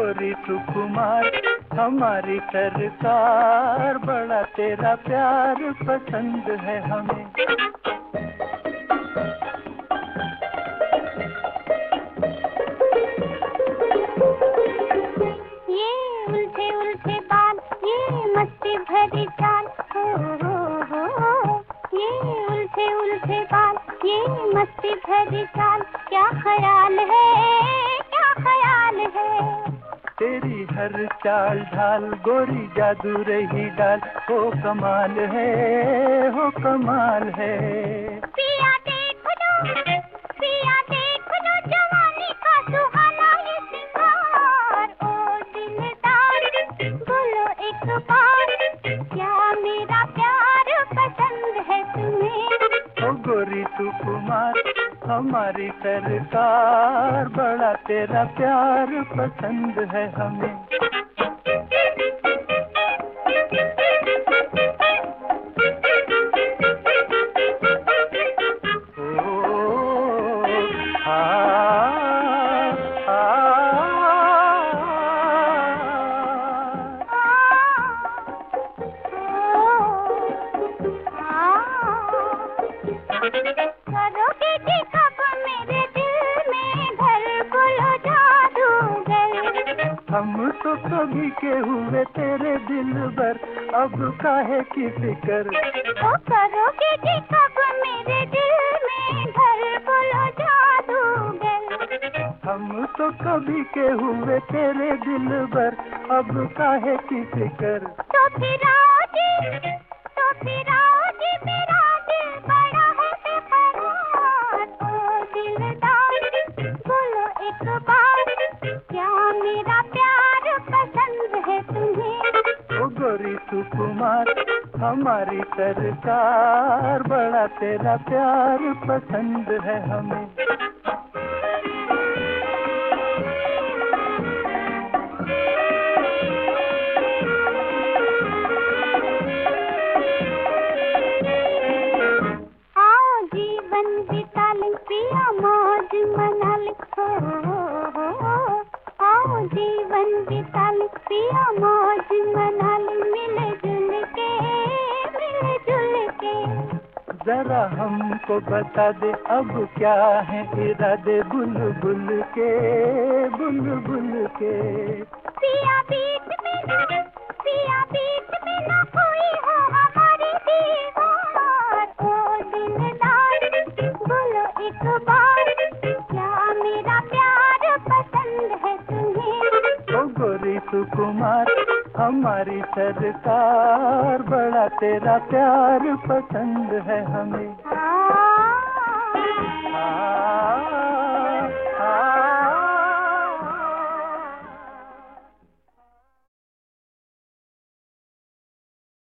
गोरी सुकुमार हमारी सरकार, बड़ा तेरा प्यार पसंद है हमें। ये उल्टे उल्टे बाल, ये मस्ती भरी चाल, हो। ये उल्टे उल्टे बाल, ये मस्ती भरी चाल, क्या ख्याल है, क्या ख्याल है। तेरी हर चाल ढाल गोरी जादू रही डाल, हो कमाल है, हो कमाल है। पिया देख लो जवानी का सुहाना ये सिंगार, ओ दिलदार बोलो एक बार, क्या मेरा प्यार पसंद है तुम्हें। ओ गोरी सुकुमार हमारी सरकार, बड़ा तेरा प्यार पसंद है हमें। करोगे कि कब मेरे दिल में घर बोलो जादूगर। हम तो कभी के हुए तेरे दिल भर, अब काहे की फिकर। ओ करोगे कि कब मेरे दिल में घर बोलो जादूगर। हम तो कभी के हुए तेरे दिल भर, अब काहे की फिकर। तो फिर आओ जी मेरा दिल बड़ा है बेकरार, ओ दिलदार बोलो एक बार, क्या मेरा प्यार पसंद है तुम्हें। ओ गोरी सुकुमार हमारी सरकार, बड़ा तेरा प्यार पसंद है हमें। जीवन बिता ले पिया मौज मना ले, हो। आओ जीवन बिता ले पिया मौज मना ले, मिले जुल के। जरा हमको बता दे अब क्या है इरादे, बुलबुल के बुलबुल के। पिया बीच में ना कोई हो हमारी दीवार, ओ दिलदार बोलो एक बार, क्या मेरा प्यार पसंद है तुम्हें। ओ गोरी सुकुमार हमारी सरकार, बड़ा तेरा प्यार पसंद है हमें।